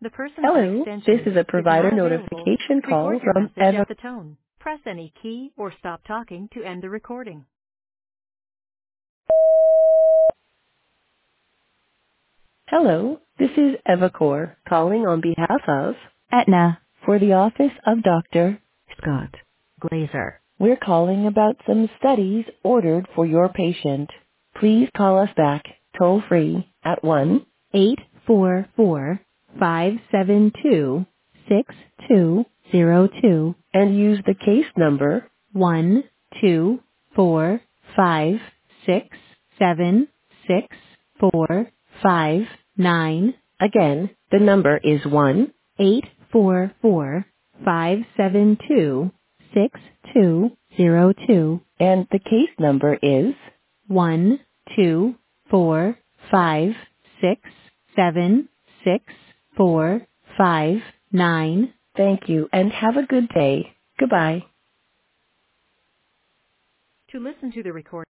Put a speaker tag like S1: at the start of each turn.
S1: The person by
S2: Hello, this
S1: extension
S2: is a
S1: is
S2: provider
S1: not available.
S2: notification call
S1: Record your
S2: from
S1: message
S2: Eva.
S1: at the tone. Press any key or stop talking to end the recording.
S2: Hello, this is EvaCore calling on behalf of Aetna for the office of Dr. Scott Glazer. We're calling about some studies ordered for your patient. Please call us back toll free at 1-844-572-6202 and use the case number 12456764559. Again, the number is 1-844-572-6202 and the case number is 12456764559. Thank you and have a good day. Goodbye.
S1: To listen to the recording,